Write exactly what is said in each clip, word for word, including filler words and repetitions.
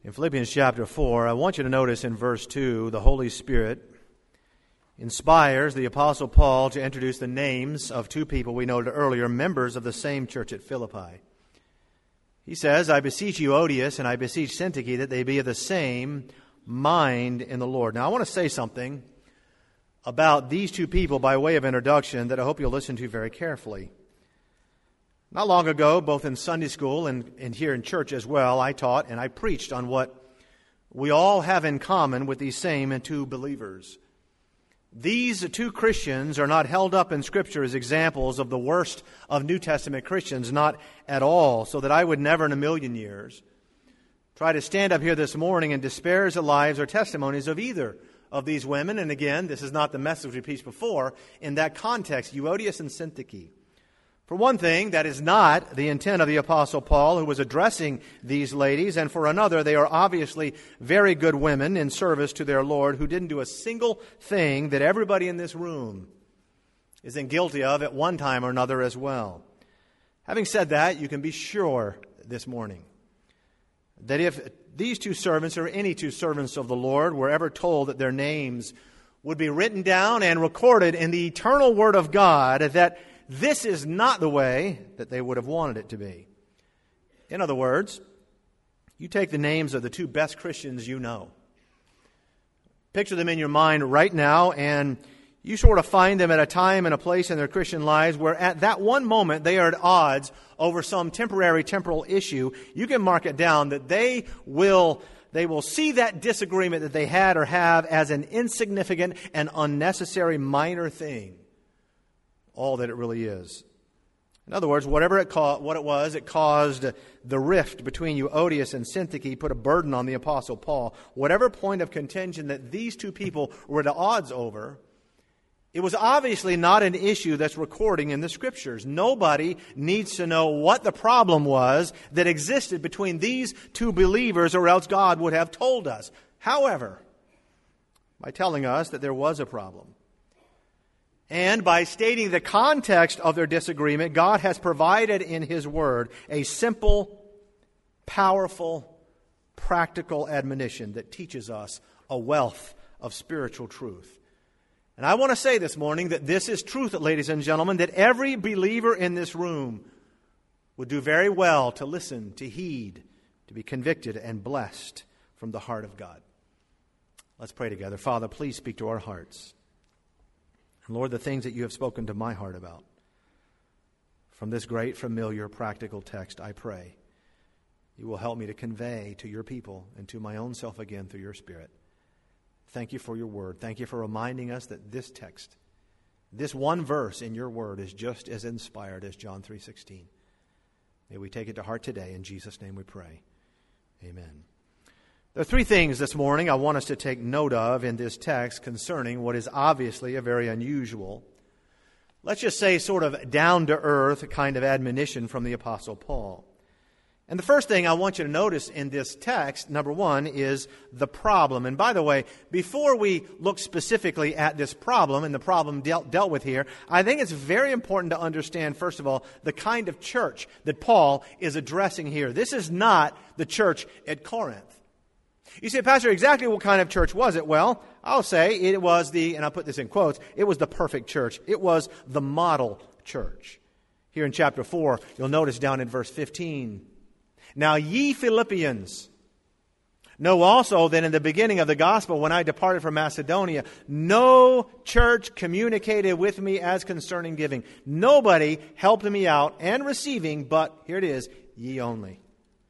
In Philippians chapter four, I want you to notice in verse two, the Holy Spirit inspires the Apostle Paul to introduce the names of two people we noted earlier, members of the same church at Philippi. He says, I beseech you, Odius, and I beseech Syntyche, that they be of the same mind in the Lord. Now, I want to say something about these two people by way of introduction that I hope you'll listen to very carefully. Not long ago, both in Sunday school and, and here in church as well, I taught and I preached on what we all have in common with these same two believers. These two Christians are not held up in Scripture as examples of the worst of New Testament Christians, not at all, so that I would never in a million years try to stand up here this morning and disparage the lives or testimonies of either of these women. And again, this is not the message we preached before. In that context, Euodias and Syntyche. For one thing, that is not the intent of the Apostle Paul, who was addressing these ladies. And for another, they are obviously very good women in service to their Lord, who didn't do a single thing that everybody in this room isn't guilty of at one time or another as well. Having said that, you can be sure this morning that if these two servants, or any two servants of the Lord, were ever told that their names would be written down and recorded in the eternal Word of God, that this is not the way that they would have wanted it to be. In other words, you take the names of the two best Christians you know. Picture them in your mind right now, and you sort of find them at a time and a place in their Christian lives where at that one moment they are at odds over some temporary temporal issue. You can mark it down that they will they will see that disagreement that they had or have as an insignificant and unnecessary minor thing. All that it really is. In other words, whatever it ca- what it was, it caused the rift between Euodias and Syntyche, put a burden on the Apostle Paul. Whatever point of contention that these two people were at odds over, it was obviously not an issue that's recording in the Scriptures. Nobody needs to know what the problem was that existed between these two believers, or else God would have told us. However, by telling us that there was a problem, and by stating the context of their disagreement, God has provided in His Word a simple, powerful, practical admonition that teaches us a wealth of spiritual truth. And I want to say this morning that this is truth, ladies and gentlemen, that every believer in this room would do very well to listen, to heed, to be convicted and blessed from the heart of God. Let's pray together. Father, please speak to our hearts. And Lord, the things that you have spoken to my heart about from this great, familiar, practical text, I pray you will help me to convey to your people and to my own self again through your Spirit. Thank you for your word. Thank you for reminding us that this text, this one verse in your word, is just as inspired as John three sixteen. May we take it to heart today. In Jesus' name we pray. Amen. There are three things this morning I want us to take note of in this text concerning what is obviously a very unusual, let's just say sort of down-to-earth kind of admonition from the Apostle Paul. And the first thing I want you to notice in this text, number one, is the problem. And by the way, before we look specifically at this problem and the problem dealt, dealt with here, I think it's very important to understand, first of all, the kind of church that Paul is addressing here. This is not the church at Corinth. You say, Pastor, exactly what kind of church was it? Well, I'll say it was the, and I'll put this in quotes, it was the perfect church. It was the model church. Here in chapter four, you'll notice down in verse fifteen, now ye Philippians know also that in the beginning of the gospel, when I departed from Macedonia, no church communicated with me as concerning giving. Nobody helped me out and receiving, but here it is, ye only.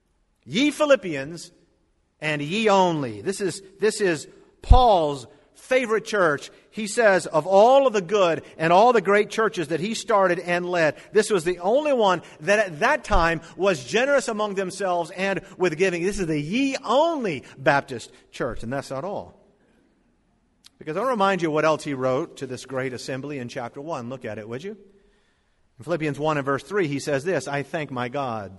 Ye Philippians, and ye only. This is, this is Paul's favorite church. He says of all of the good and all the great churches that he started and led, this was the only one that at that time was generous among themselves and with giving. This is the ye only Baptist church. And that's not all. Because I want to remind you what else he wrote to this great assembly in chapter one. Look at it, would you? In Philippians one and verse three, he says this, I thank my God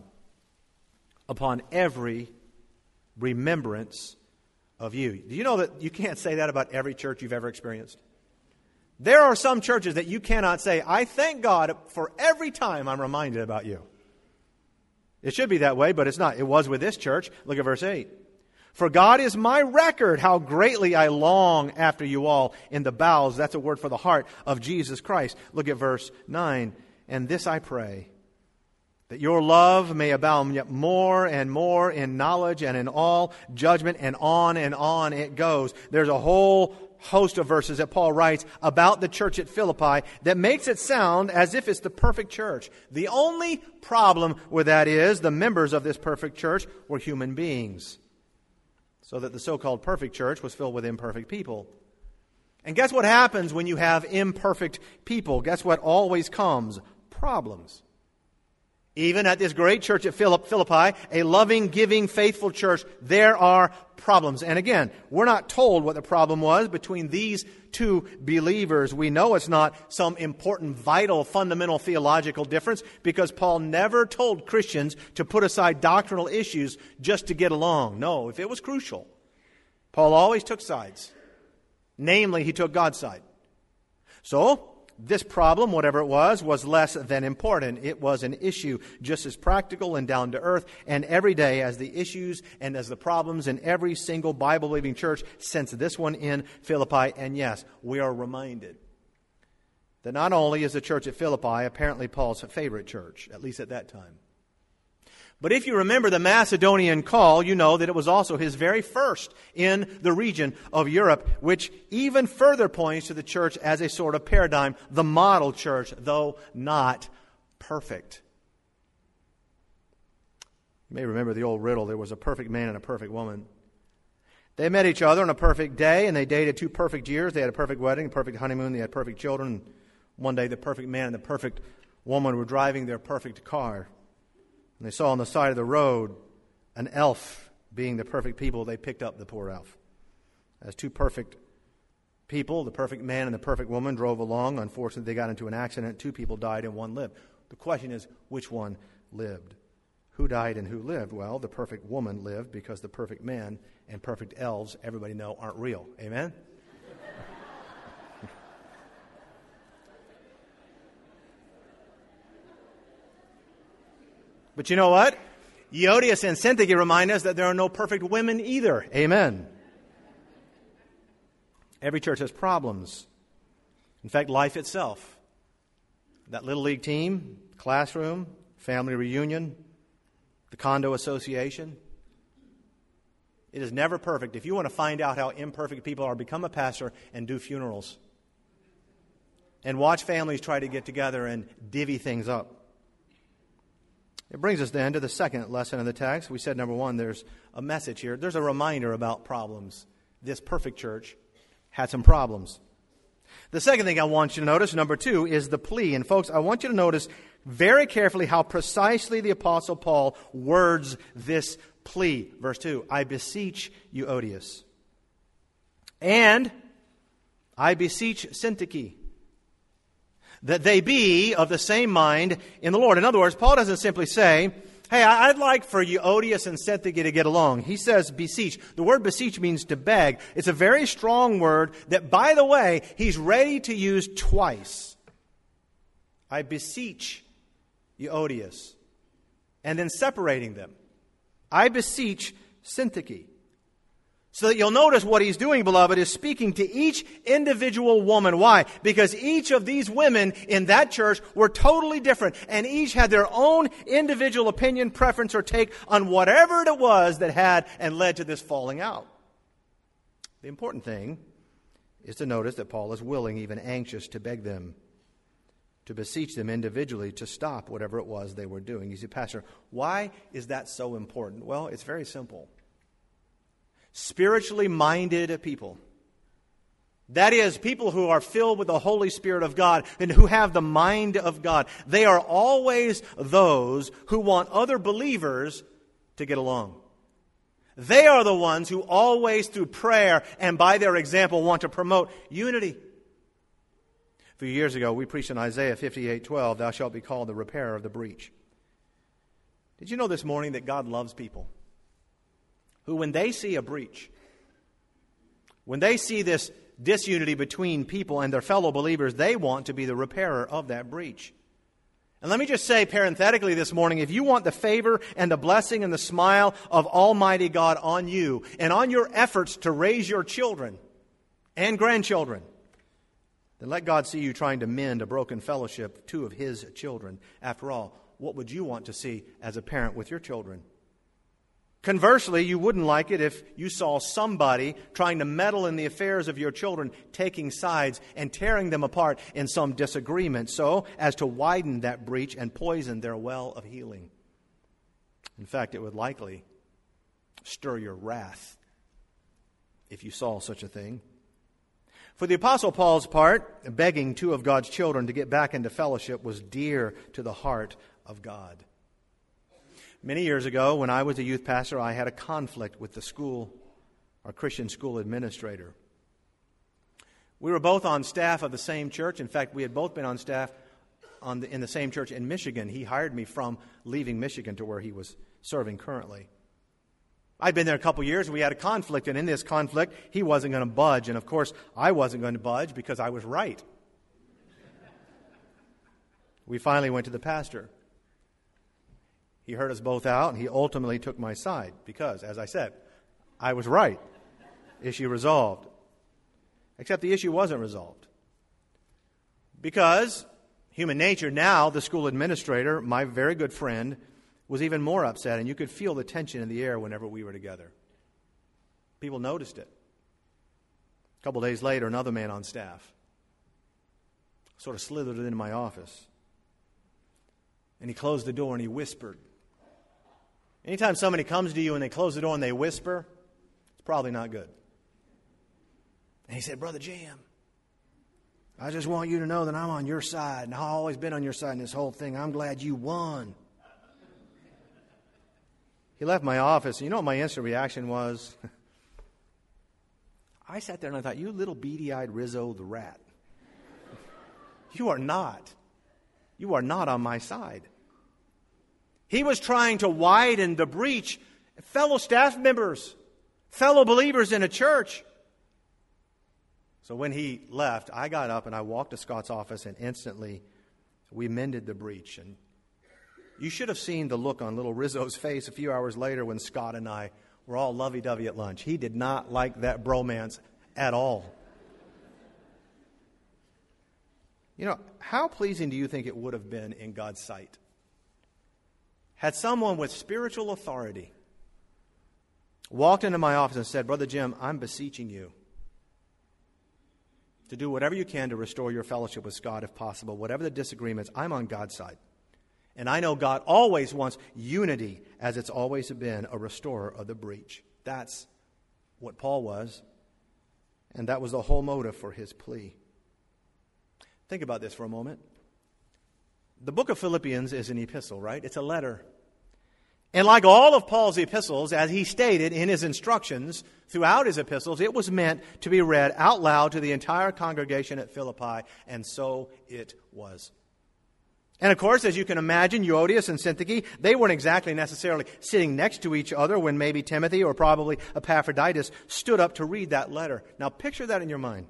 upon every remembrance of you. Do you know that you can't say that about every church you've ever experienced? There are some churches that you cannot say, I thank God for every time I'm reminded about you. It should be that way, but it's not. It was with this church. Look at verse eight. For God is my record, how greatly I long after you all in the bowels. That's a word for the heart of Jesus Christ. Look at verse nine. And this I pray, that your love may abound yet more and more in knowledge and in all judgment, and on and on it goes. There's a whole host of verses that Paul writes about the church at Philippi that makes it sound as if it's the perfect church. The only problem with that is the members of this perfect church were human beings. So that the so-called perfect church was filled with imperfect people. And guess what happens when you have imperfect people? Guess what always comes? Problems. Even at this great church at Philippi, a loving, giving, faithful church, there are problems. And again, we're not told what the problem was between these two believers. We know it's not some important, vital, fundamental theological difference because Paul never told Christians to put aside doctrinal issues just to get along. No, if it was crucial, Paul always took sides. Namely, he took God's side. So, this problem, whatever it was, was less than important. It was an issue just as practical and down to earth and every day as the issues and as the problems in every single Bible-believing church since this one in Philippi. And yes, we are reminded that not only is the church at Philippi apparently Paul's favorite church, at least at that time, but if you remember the Macedonian call, you know that it was also his very first in the region of Europe, which even further points to the church as a sort of paradigm, the model church, though not perfect. You may remember the old riddle, there was a perfect man and a perfect woman. They met each other on a perfect day, and they dated two perfect years. They had a perfect wedding, a perfect honeymoon, they had perfect children. One day the perfect man and the perfect woman were driving their perfect car. And they saw on the side of the road an elf being the perfect people. They picked up the poor elf. As two perfect people, the perfect man and the perfect woman, drove along. Unfortunately, they got into an accident. Two people died and one lived. The question is, which one lived? Who died and who lived? Well, the perfect woman lived because the perfect man and perfect elves, everybody know, aren't real. Amen? But you know what? Euodias and Syntyche remind us that there are no perfect women either. Amen. Every church has problems. In fact, life itself. That little league team, classroom, family reunion, the condo association. It is never perfect. If you want to find out how imperfect people are, become a pastor and do funerals. And watch families try to get together and divvy things up. It brings us then to the second lesson in the text. We said, number one, there's a message here. There's a reminder about problems. This perfect church had some problems. The second thing I want you to notice, number two, is the plea. And folks, I want you to notice very carefully how precisely the Apostle Paul words this plea. Verse two, I beseech you, Euodias. And I beseech Syntyche, that they be of the same mind in the Lord. In other words, Paul doesn't simply say, hey, I'd like for Euodias and Syntyche to get along. He says beseech. The word beseech means to beg. It's a very strong word that, by the way, he's ready to use twice. I beseech Euodias. And then separating them. I beseech Syntyche. So that you'll notice what he's doing, beloved, is speaking to each individual woman. Why? Because each of these women in that church were totally different, and each had their own individual opinion, preference, or take on whatever it was that had and led to this falling out. The important thing is to notice that Paul is willing, even anxious, to beg them, to beseech them individually to stop whatever it was they were doing. You see, Pastor, why is that so important? Well, it's very simple. Spiritually minded people. That is, people who are filled with the Holy Spirit of God and who have the mind of God. They are always those who want other believers to get along. They are the ones who always, through prayer and by their example, want to promote unity. A few years ago, we preached in Isaiah fifty-eight twelve, thou shalt be called the repairer of the breach. Did you know this morning that God loves people who, when they see a breach, when they see this disunity between people and their fellow believers, they want to be the repairer of that breach. And let me just say parenthetically this morning, if you want the favor and the blessing and the smile of Almighty God on you and on your efforts to raise your children and grandchildren, then let God see you trying to mend a broken fellowship, two of His children. After all, what would you want to see as a parent with your children? Conversely, you wouldn't like it if you saw somebody trying to meddle in the affairs of your children, taking sides and tearing them apart in some disagreement, so as to widen that breach and poison their well of healing. In fact, it would likely stir your wrath if you saw such a thing. For the Apostle Paul's part, begging two of God's children to get back into fellowship was dear to the heart of God. Many years ago, when I was a youth pastor, I had a conflict with the school, our Christian school administrator. We were both on staff of the same church. In fact, we had both been on staff on the, in the same church in Michigan. He hired me from leaving Michigan to where he was serving currently. I'd been there a couple years. We had a conflict, and in this conflict, he wasn't going to budge. And, of course, I wasn't going to budge because I was right. We finally went to the pastor. He heard us both out, and he ultimately took my side because, as I said, I was right. Issue resolved. Except the issue wasn't resolved. Because human nature, now the school administrator, my very good friend, was even more upset, and you could feel the tension in the air whenever we were together. People noticed it. A couple days later, another man on staff sort of slithered into my office. And he closed the door and he whispered. Anytime somebody comes to you and they close the door and they whisper, it's probably not good. And he said, Brother Jim, I just want you to know that I'm on your side, and I've always been on your side in this whole thing. I'm glad you won. He left my office, and you know what my instant reaction was? I sat there and I thought, you little beady-eyed Rizzo the rat. You are not. You are not on my side. He was trying to widen the breach. Fellow staff members, fellow believers in a church. So when he left, I got up and I walked to Scott's office, and instantly we mended the breach. And you should have seen the look on little Rizzo's face a few hours later when Scott and I were all lovey-dovey at lunch. He did not like that bromance at all. You know, how pleasing do you think it would have been in God's sight had someone with spiritual authority walked into my office and said, Brother Jim, I'm beseeching you to do whatever you can to restore your fellowship with God if possible. Whatever the disagreements, I'm on God's side. And I know God always wants unity, as it's always been a restorer of the breach. That's what Paul was, and that was the whole motive for his plea. Think about this for a moment. The book of Philippians is an epistle, right? It's a letter. And like all of Paul's epistles, as he stated in his instructions throughout his epistles, it was meant to be read out loud to the entire congregation at Philippi, and so it was. And of course, as you can imagine, Euodias and Syntyche, they weren't exactly necessarily sitting next to each other when maybe Timothy or probably Epaphroditus stood up to read that letter. Now picture that in your mind.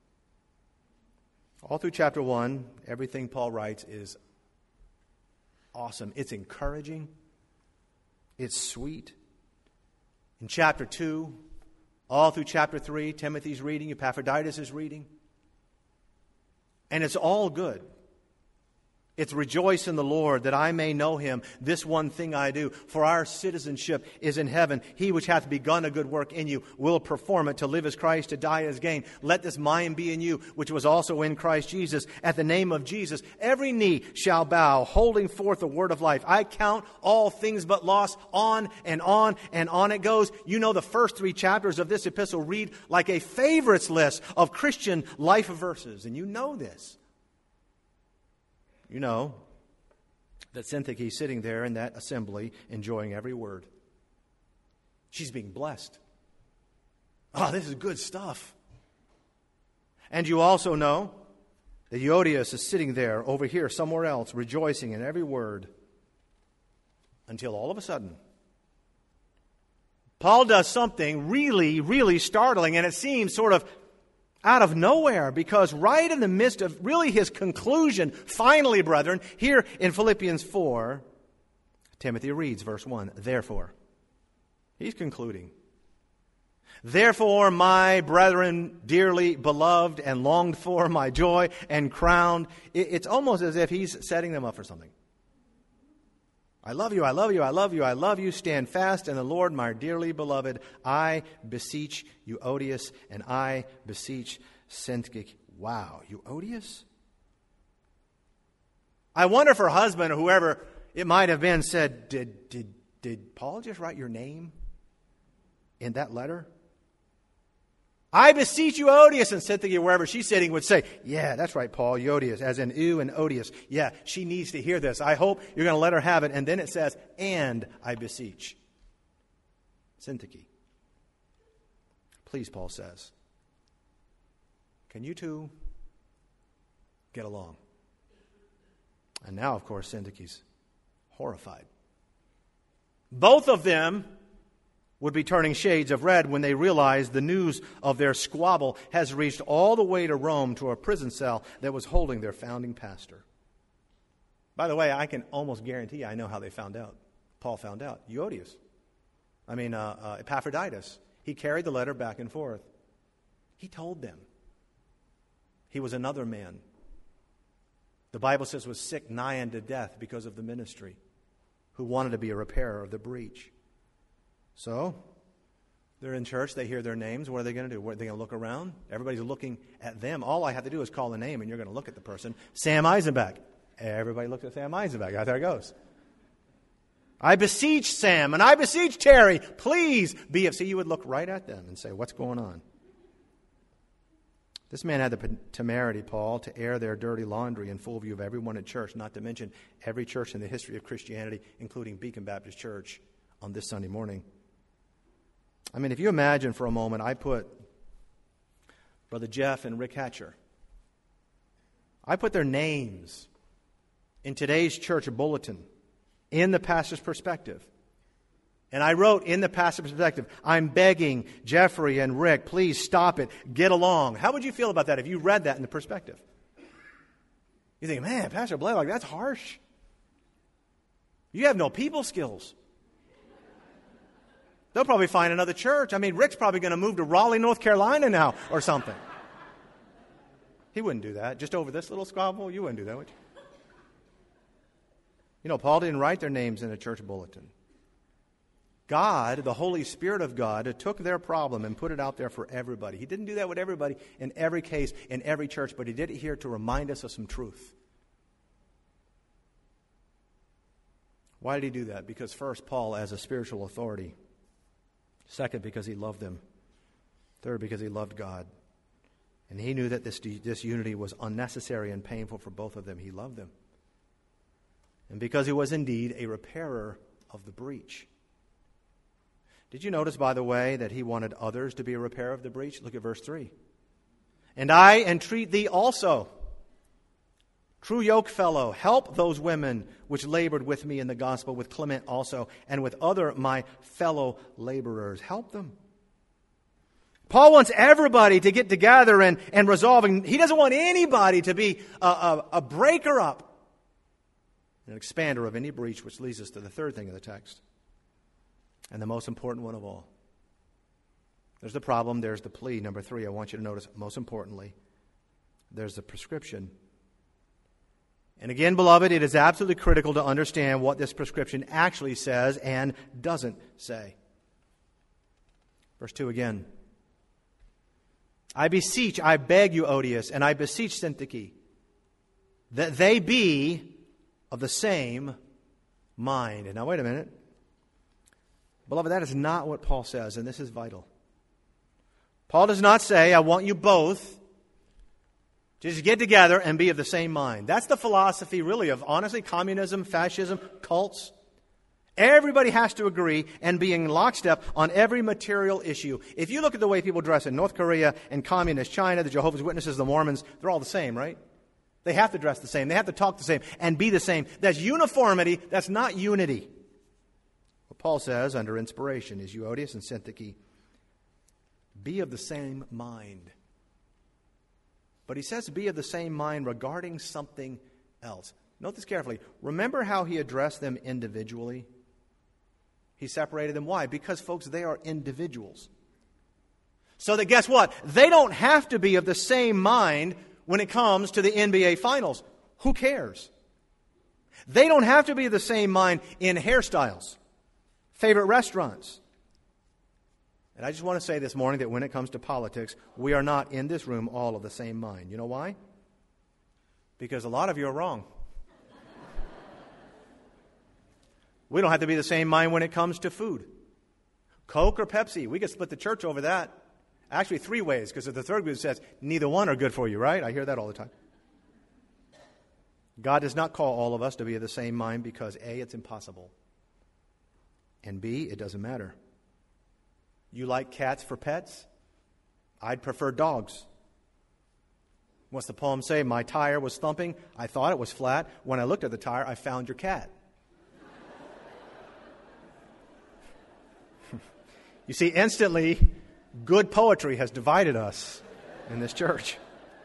All through chapter one, everything Paul writes is awesome. It's encouraging. It's sweet. In chapter two, all through chapter three, Timothy's reading, Epaphroditus is reading. And it's all good. It's rejoice in the Lord that I may know him. This one thing I do. For our citizenship is in heaven. He which hath begun a good work in you will perform it. To live as Christ, to die as gain. Let this mind be in you, which was also in Christ Jesus. At the name of Jesus, every knee shall bow, holding forth the word of life. I count all things but loss. On and on and on it goes. You know the first three chapters of this epistle read like a favorites list of Christian life verses. And you know this. You know that Syntyche is sitting there in that assembly enjoying every word. She's being blessed. Oh, this is good stuff. And you also know that Euodias is sitting there over here somewhere else rejoicing in every word until all of a sudden Paul does something really, really startling, and it seems sort of out of nowhere, because right in the midst of really his conclusion, finally, brethren, here in Philippians four, Timothy reads verse one, therefore. He's concluding. Therefore, my brethren, dearly beloved and longed for, my joy and crown. It's almost as if he's setting them up for something. I love you, I love you, I love you, I love you. Stand fast in the Lord, my dearly beloved. I beseech Euodias, and I beseech Syntyche. Wow, Euodias? I wonder if her husband or whoever it might have been said, did, did, did Paul just write your name in that letter? I beseech you, Euodias, and Syntyche, wherever she's sitting, would say, yeah, that's right, Paul, Euodias, as in ew and odious. Yeah, she needs to hear this. I hope you're going to let her have it. And then it says, and I beseech Syntyche. Please, Paul says, can you two get along? And now, of course, Syntyche's horrified. Both of them would be turning shades of red when they realized the news of their squabble has reached all the way to Rome, to a prison cell that was holding their founding pastor. By the way, I can almost guarantee I know how they found out. Paul found out. Euodias. I mean, uh, uh, Epaphroditus. He carried the letter back and forth. He told them. He was another man. The Bible says was sick nigh unto death because of the ministry, who wanted to be a repairer of the breach. So, they're in church, they hear their names. What are they going to do? What, are they going to look around? Everybody's looking at them. All I have to do is call the name, and you're going to look at the person. Sam Eisenbach. Everybody looks at Sam Eisenbach. Out there it goes. I beseech Sam, and I beseech Terry, please be of... See, you would look right at them and say, what's going on? This man had the temerity, Paul, to air their dirty laundry in full view of everyone at church, not to mention every church in the history of Christianity, including Beacon Baptist Church, on this Sunday morning. I mean, if you imagine for a moment, I put Brother Jeff and Rick Hatcher, I put their names in today's church bulletin in the pastor's perspective. And I wrote in the pastor's perspective, I'm begging Jeffrey and Rick, please stop it, get along. How would you feel about that if you read that in the perspective? You think, man, Pastor Blaylock, that's harsh. You have no people skills. They'll probably find another church. I mean, Rick's probably going to move to Raleigh, North Carolina now or something. He wouldn't do that. Just over this little squabble, you wouldn't do that, would you? You know, Paul didn't write their names in a church bulletin. God, the Holy Spirit of God, took their problem and put it out there for everybody. He didn't do that with everybody in every case, in every church, but he did it here to remind us of some truth. Why did he do that? Because first, Paul, as a spiritual authority. Second, because he loved them. Third, because he loved God. And he knew that this disunity was unnecessary and painful for both of them. He loved them. And because he was indeed a repairer of the breach. Did you notice, by the way, that he wanted others to be a repairer of the breach? Look at verse three. And I entreat thee also, true yokefellow, help those women which labored with me in the gospel, with Clement also, and with other my fellow laborers. Help them. Paul wants everybody to get together and, and resolve. And he doesn't want anybody to be a, a, a breaker up, an expander of any breach, which leads us to the third thing in the text. And the most important one of all. There's the problem, there's the plea. Number three, I want you to notice, most importantly, there's the prescription. And again, beloved, it is absolutely critical to understand what this prescription actually says and doesn't say. Verse two again. I beseech, I beg you, Euodias, and I beseech Syntyche, that they be of the same mind. And now wait a minute. Beloved, that is not what Paul says, and this is vital. Paul does not say, I want you both just get together and be of the same mind. That's the philosophy, really, of, honestly, communism, fascism, cults. Everybody has to agree and be in lockstep on every material issue. If you look at the way people dress in North Korea and communist China, the Jehovah's Witnesses, the Mormons, they're all the same, right? They have to dress the same. They have to talk the same and be the same. That's uniformity. That's not unity. What Paul says under inspiration is Euodias and Syntyche, be of the same mind. But he says be of the same mind regarding something else. Note this carefully. Remember how he addressed them individually? He separated them. Why? Because, folks, they are individuals. So that guess what? They don't have to be of the same mind when it comes to the N B A Finals. Who cares? They don't have to be of the same mind in hairstyles, favorite restaurants. And I just want to say this morning that when it comes to politics, we are not in this room all of the same mind. You know why? Because a lot of you are wrong. We don't have to be the same mind when it comes to food. Coke or Pepsi, we could split the church over that. Actually, three ways, because the third group says neither one are good for you, right? I hear that all the time. God does not call all of us to be of the same mind because A, it's impossible. And B, it doesn't matter. You like cats for pets? I'd prefer dogs. What's the poem say? My tire was thumping. I thought it was flat. When I looked at the tire, I found your cat. You see, instantly, good poetry has divided us in this church.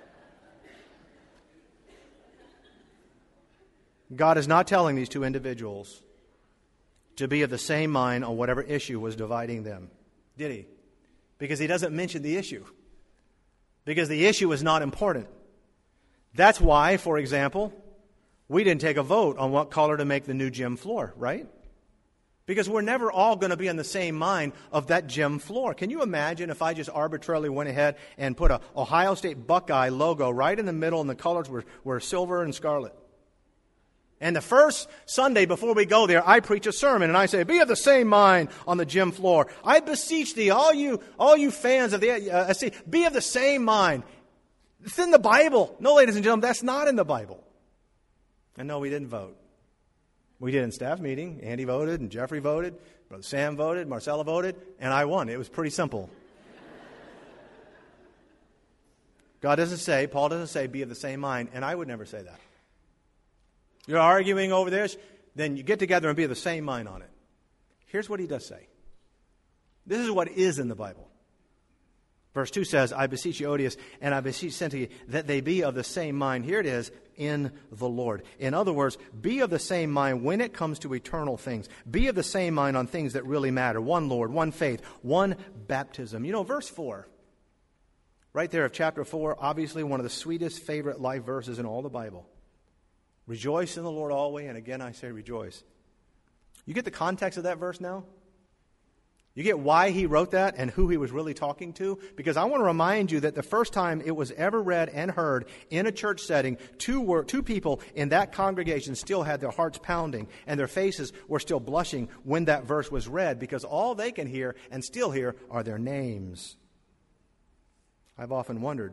God is not telling these two individuals to be of the same mind on whatever issue was dividing them. Did he? Because he doesn't mention the issue. Because the issue is not important. That's why, for example, we didn't take a vote on what color to make the new gym floor, right? Because we're never all going to be on the same mind of that gym floor. Can you imagine if I just arbitrarily went ahead and put a Ohio State Buckeye logo right in the middle and the colors were, were silver and scarlet? And the first Sunday before we go there, I preach a sermon and I say, be of the same mind on the gym floor. I beseech thee, all you all you fans of the uh, see, be of the same mind. It's in the Bible. No, ladies and gentlemen, that's not in the Bible. And no, we didn't vote. We did in staff meeting. Andy voted and Jeffrey voted. Brother Sam voted. Marcella voted. And I won. It was pretty simple. God doesn't say, Paul doesn't say, be of the same mind. And I would never say that. You're arguing over this, then you get together and be of the same mind on it. Here's what he does say. This is what is in the Bible. Verse two says, I beseech you, Odious, and I beseech Syntyche, that they be of the same mind. Here it is, in the Lord. In other words, be of the same mind when it comes to eternal things. Be of the same mind on things that really matter. One Lord, one faith, one baptism. You know, verse four, right there of chapter four, obviously one of the sweetest favorite life verses in all the Bible. Rejoice in the Lord always, and again I say rejoice. You get the context of that verse now? You get why he wrote that and who he was really talking to? Because I want to remind you that the first time it was ever read and heard in a church setting, two were, two people in that congregation still had their hearts pounding and their faces were still blushing when that verse was read, because all they can hear and still hear are their names. I've often wondered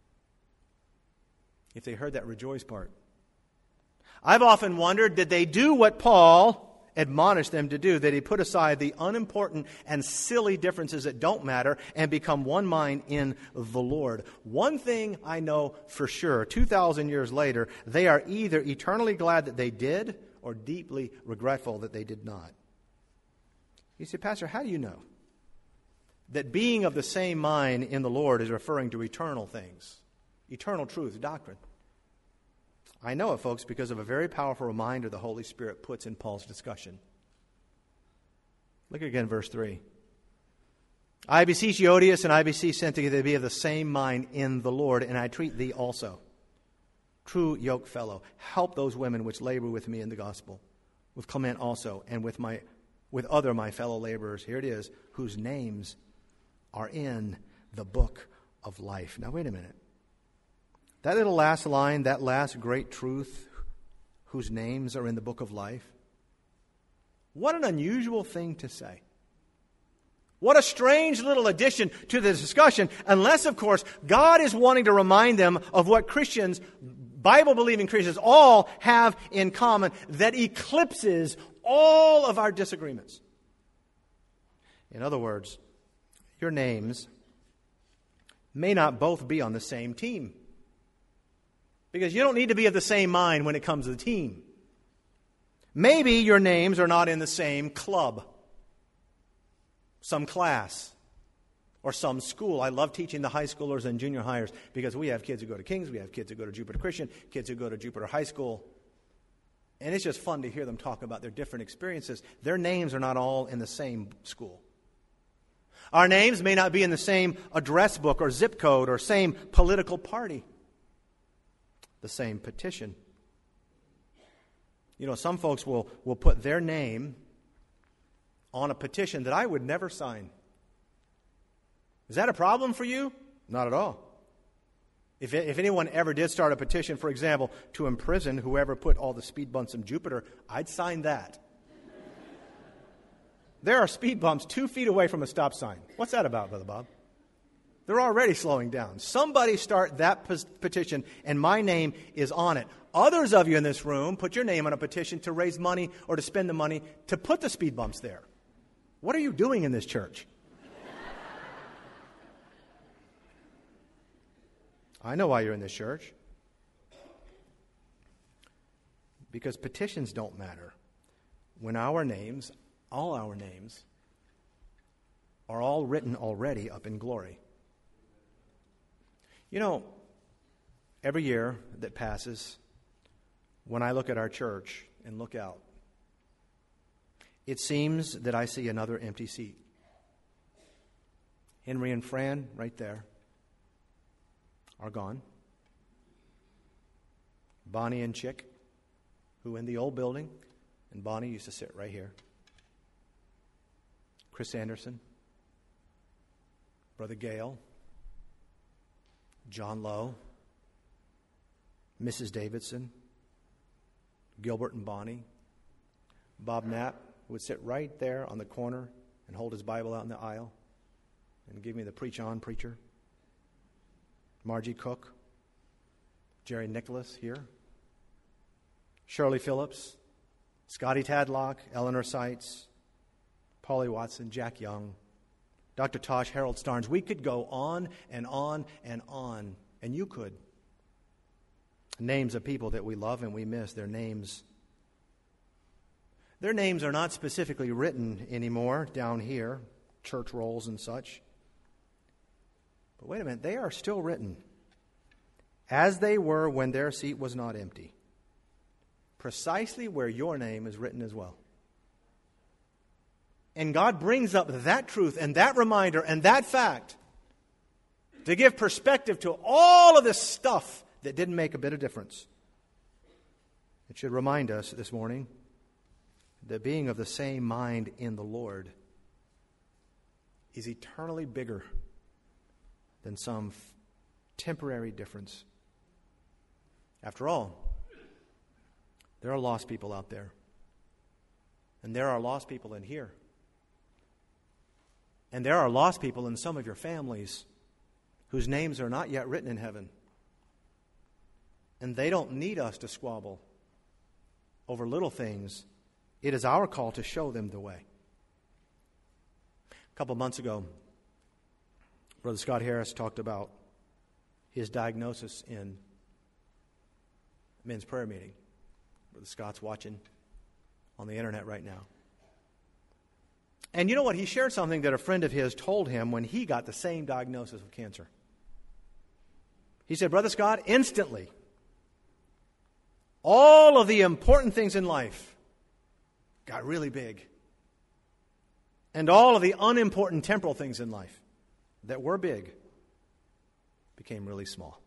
if they heard that rejoice part. I've often wondered, did they do what Paul admonished them to do, that he put aside the unimportant and silly differences that don't matter and become one mind in the Lord? One thing I know for sure, two thousand years later, they are either eternally glad that they did or deeply regretful that they did not. You say, Pastor, how do you know that being of the same mind in the Lord is referring to eternal things, eternal truth, doctrine? I know it, folks, because of a very powerful reminder the Holy Spirit puts in Paul's discussion. Look again, verse three. I beseech you, Odious, and I beseech Syntyche, that be of the same mind in the Lord, and I treat thee also, true yoke fellow. Help those women which labor with me in the gospel, with Clement also, and with my with other my fellow laborers. Here it is, whose names are in the book of life. Now, wait a minute. That little last line, that last great truth, whose names are in the book of life. What an unusual thing to say. What a strange little addition to the discussion, unless, of course, God is wanting to remind them of what Christians, Bible-believing Christians, all have in common that eclipses all of our disagreements. In other words, your names may not both be on the same team. Because you don't need to be of the same mind when it comes to the team. Maybe your names are not in the same club, some class, Or some school. I love teaching the high schoolers and junior hires because we have kids who go to King's, we have kids who go to Jupiter Christian, kids who go to Jupiter High School. And it's just fun to hear them talk about their different experiences. Their names are not all in the same school. Our names may not be in the same address book or zip code or same political party. The same petition. You know, some folks will, will put their name on a petition that I would never sign. Is that a problem for you? Not at all. If, if anyone ever did start a petition, for example, to imprison whoever put all the speed bumps in Jupiter, I'd sign that. There are speed bumps two feet away from a stop sign. What's that about, Brother Bob? They're already slowing down. Somebody start that petition, and my name is on it. Others of you in this room put your name on a petition to raise money or to spend the money to put the speed bumps there. What are you doing in this church? I know why you're in this church. Because petitions don't matter when our names, all our names, are all written already up in glory. You know, every year that passes, when I look at our church and look out, it seems that I see another empty seat. Henry and Fran, right there, are gone. Bonnie and Chick, who in the old building, and Bonnie used to sit right here. Chris Anderson, Brother Gale, John Lowe, Missus Davidson, Gilbert and Bonnie, Bob Knapp, who would sit right there on the corner and hold his Bible out in the aisle and give me the preach on preacher. Margie Cook, Jerry Nicholas here, Shirley Phillips, Scotty Tadlock, Eleanor Seitz, Polly Watson, Jack Young, Doctor Tosh, Harold Starnes. We could go on and on and on, and you could. Names of people that we love and we miss, their names. Their names are not specifically written anymore down here, church rolls and such. But wait a minute, they are still written as they were when their seat was not empty. Precisely where your name is written as well. And God brings up that truth and that reminder and that fact to give perspective to all of this stuff that didn't make a bit of difference. It should remind us this morning that being of the same mind in the Lord is eternally bigger than some f- temporary difference. After all, there are lost people out there. And there are lost people in here. And there are lost people in some of your families whose names are not yet written in heaven. And they don't need us to squabble over little things. It is our call to show them the way. A couple months ago, Brother Scott Harris talked about his diagnosis in men's prayer meeting. Brother Scott's watching on the internet right now. And you know what? He shared something that a friend of his told him when he got the same diagnosis of cancer. He said, Brother Scott, instantly, all of the important things in life got really big. And all of the unimportant temporal things in life that were big became really small.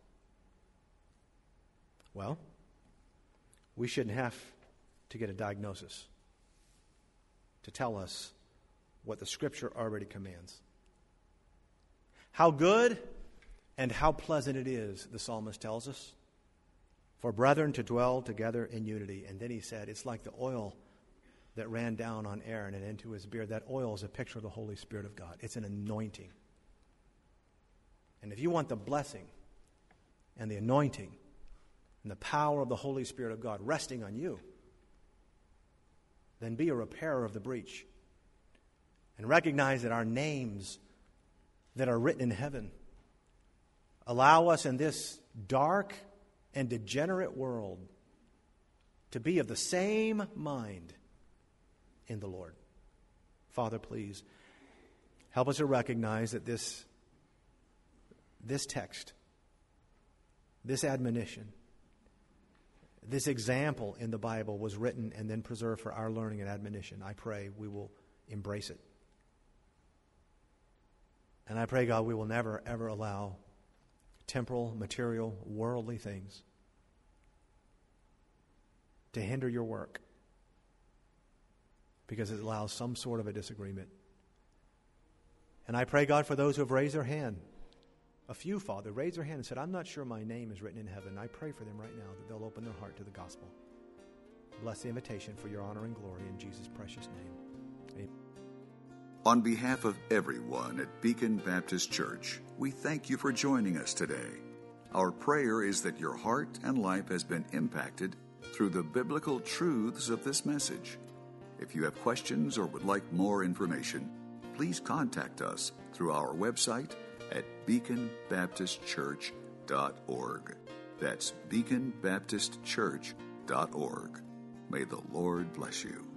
Well, we shouldn't have to get a diagnosis to tell us what the Scripture already commands. How good and how pleasant it is, the psalmist tells us, for brethren to dwell together in unity. And then he said, it's like the oil that ran down on Aaron and into his beard. That oil is a picture of the Holy Spirit of God. It's an anointing. And if you want the blessing and the anointing and the power of the Holy Spirit of God resting on you, then be a repairer of the breach. And recognize that our names that are written in heaven allow us in this dark and degenerate world to be of the same mind in the Lord. Father, please, Help us to recognize that this, this text, this admonition, this example in the Bible was written and then preserved for our learning and admonition. I pray we will embrace it. And I pray, God, we will never, ever allow temporal, material, worldly things to hinder your work because it allows some sort of a disagreement. And I pray, God, for those who have raised their hand, a few, Father, raised their hand and said, I'm not sure my name is written in heaven. I pray for them right now that they'll open their heart to the gospel. Bless the invitation for your honor and glory in Jesus' precious name. Amen. On behalf of everyone at Beacon Baptist Church, we thank you for joining us today. Our prayer is that your heart and life has been impacted through the biblical truths of this message. If you have questions or would like more information, please contact us through our website at beacon baptist church dot org. That's beacon baptist church dot org. May the Lord bless you.